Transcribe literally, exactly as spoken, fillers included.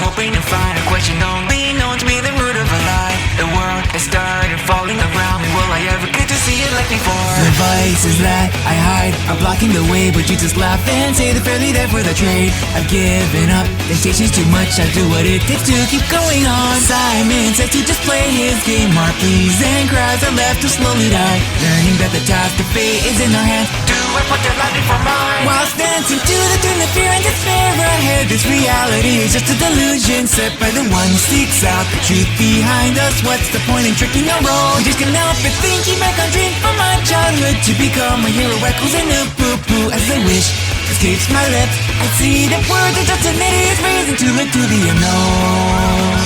hoping to find a question only known to be the root of a lie. The world has started falling around me. Will I ever get to see it like before? The vices that I hide are blocking the way, but you just laugh and say they're fairly there for the trade. I've given up, temptation's too much. I do what it takes to keep going on. Simon says to just play his game. Mark pleasing crowds are left to slowly die, learning that the task of fate is in our hands. Do I put their life before mine? Whilst dancing to the tune of fear and despair ahead, this reality is just a delusion set by the one who seeks out the truth behind us. What's the point in tricking our role? We just can't help but thinking back on dreams from my childhood to become a hero echoes in a poo-poo as I wish escapes my lips. I see that words are just an idiot's reason to look to the unknown.